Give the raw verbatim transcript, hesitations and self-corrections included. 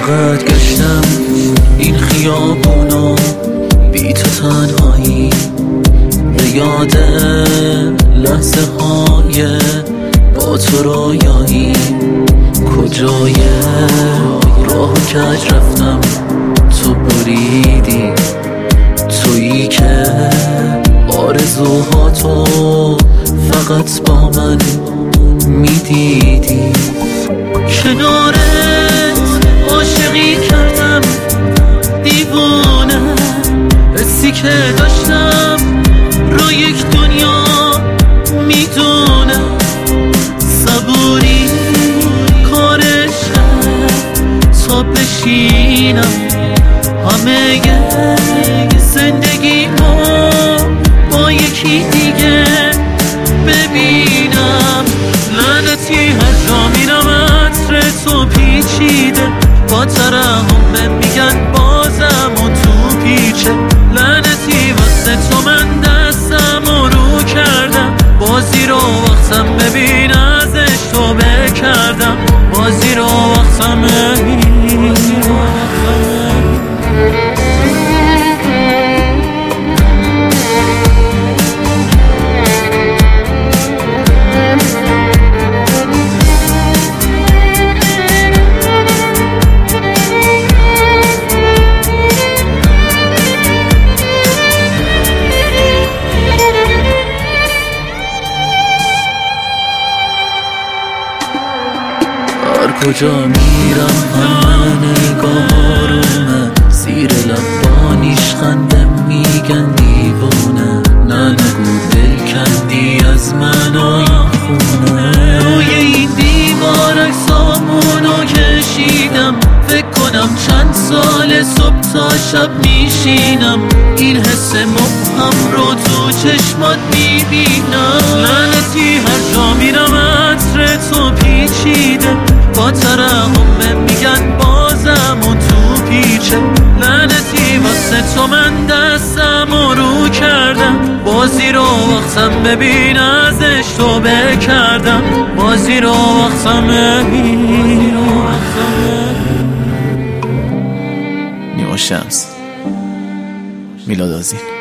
چقدر گشتم این خیابونو بی تو تنهایی، به یاد لحظه های با تو رویایی. کجای راه و کج رفتم تو بریدی، تویی که آرزوهاتو فقط با من میدیدی. کنارت عاشقی کردم دیوونه، حسی که داشتم رو یک دنیا میدونه. صبوری کارش تا بشینم همه زندگی ما با یکی دیگه ببینم. لعنتی هر جا میرم عطر تو پیچیده، با ترحم میگن بازم و تو پیچه. لعنتی واسه تو من دستم و رو کردم، بازی رو وقتم ببین ازش تو بکردم. بازی رو وقتم ببین. کجا میرم همه نگارومه، زیر لبانیش خنده میگن دیوونه. نه نگو دل کندی از من و این خونه. روی این دیوار اکسامونو کشیدم، فکر کنم چند سال صبح تا شب میشینم. این حس مبهم رو تو چشمات میبینم. لعنتی هر جا میرم عطر تو پیچیده، با ترحم میگن بازم و تو پیچه. لعنتی واسه تو من دستم و رو کردم، بازی رو وقتم ببین ازش تو بکردم. بازی رو وقتم ببین. نیما شمس، میلاد آذین.